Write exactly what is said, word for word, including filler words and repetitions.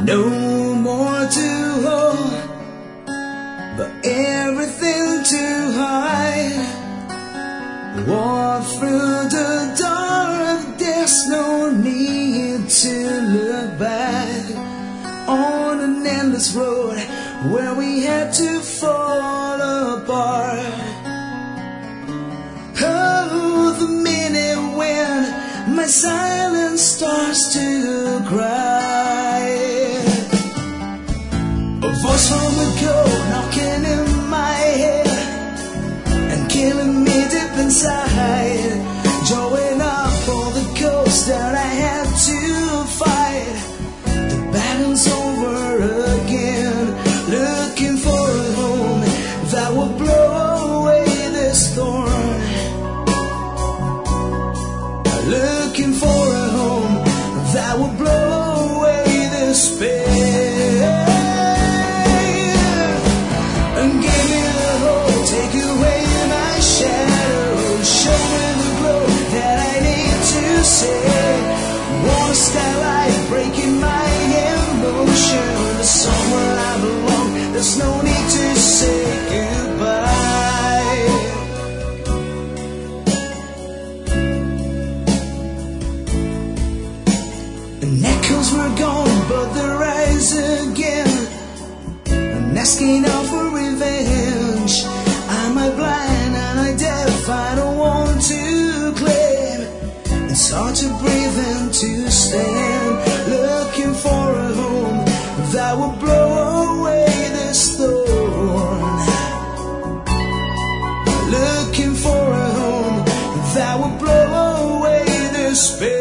No more to hold, but everything to hide. Walk through the dark, there's no need to look back. On an endless road where we had to fall apart. Oh, the minute when my silence starts to cry. A voice from ago knocking in my head and killing me deep inside, drawing up all the ghosts that I had to fight. The battle's over again, looking for a home that will blow away this storm. Looking for a home that will blow away this pain. And give me the hope, take away my shadow, show me the glow that I need to say. Want a starlight breaking my emotion, somewhere I belong, there's no need to say goodbye. And echoes were gone, but they rise again, and asking out for revenge. Am I blind? Am I deaf? I don't want to claim. It's hard to breathe and to stand, looking for a home that will blow away this storm. Looking for a home that will blow away this pain.